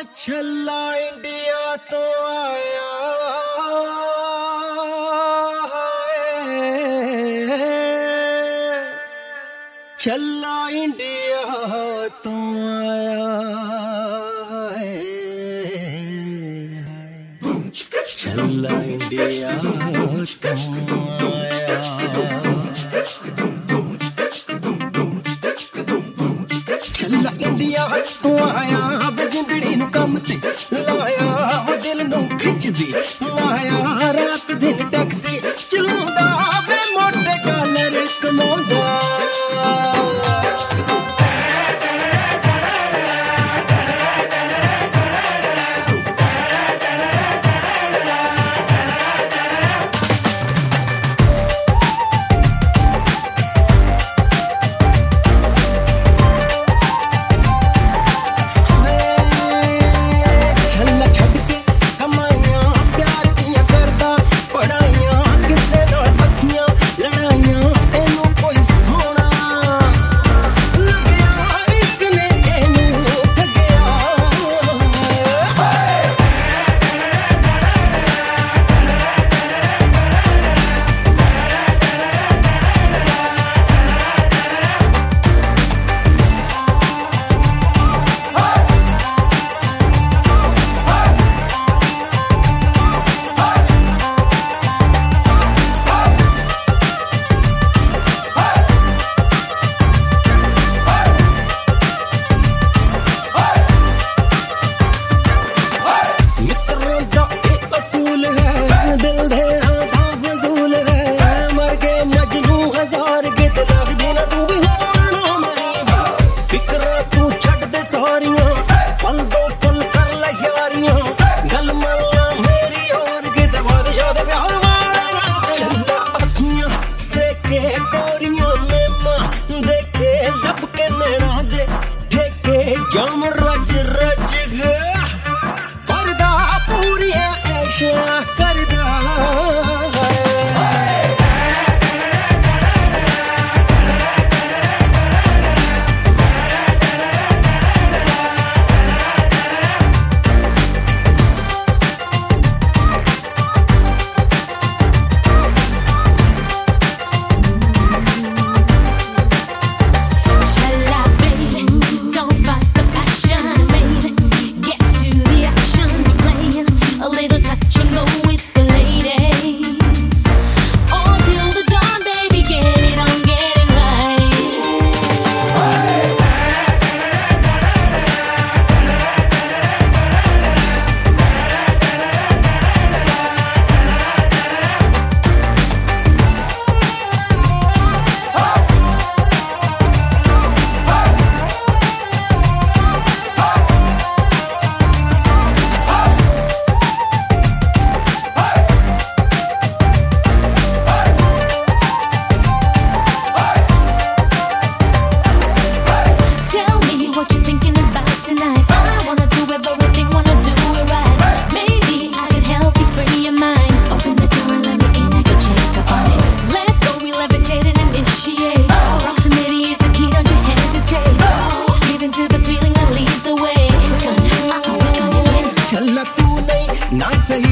छल्ला इंडिया तो आया है, छल्ला इंडिया तो आया है, छल्ला इंडिया तो आया। छल्ला इंडिया तो आया जिंदड़ी नू कम ते लाया, वो दिल नू खिचदी माया, रात दिन टैक्सी चलाउंदा वे मोटे डॉलर कमाउंदा। जम रज रज करदा पूरियां ऐशां करदा। ना सही